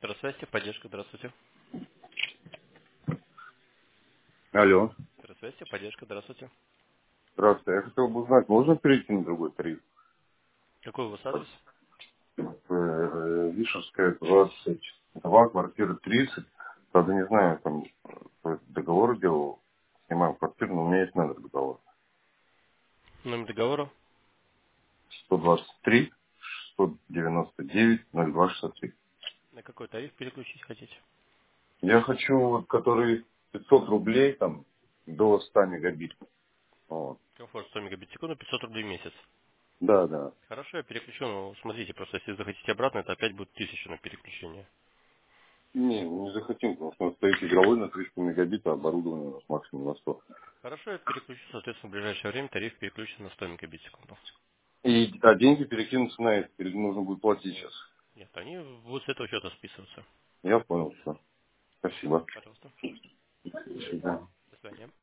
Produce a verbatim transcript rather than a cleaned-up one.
Здравствуйте, поддержка, здравствуйте. Алло. Здравствуйте, поддержка, здравствуйте. Здравствуйте. Я хотел бы узнать, можно перейти на другой тариф? Какой у вас адрес? Э, Вишерская, двадцать два, квартира тридцать. Правда, не знаю, там э, договор делал, снимаю квартиру, но у меня есть номер договора. Номер договора? сто двадцать три, шестьсот девяносто девять, ноль два шестьдесят три. На какой тариф переключить хотите? Я хочу, вот, который пятьсот рублей, там, до ста мегабит. Вот. Комфорт сто мегабит в секунду, пятьсот рублей в месяц. Да, да. Хорошо, я переключу, но смотрите, просто если захотите обратно, это опять будет тысяча на переключение. Не, не захотим, потому что у нас стоит игровой на триста мегабит, а оборудование у нас максимум на сто. Хорошо, я переключу, соответственно, в ближайшее время тариф переключится на сто мегабит в секунду. И, а деньги перекинутся на это, или нужно будет платить Нет. сейчас. Нет, они будут с этого счета списываться. Я понял, все. Все, Спасибо. пожалуйста. До свидания. До свидания.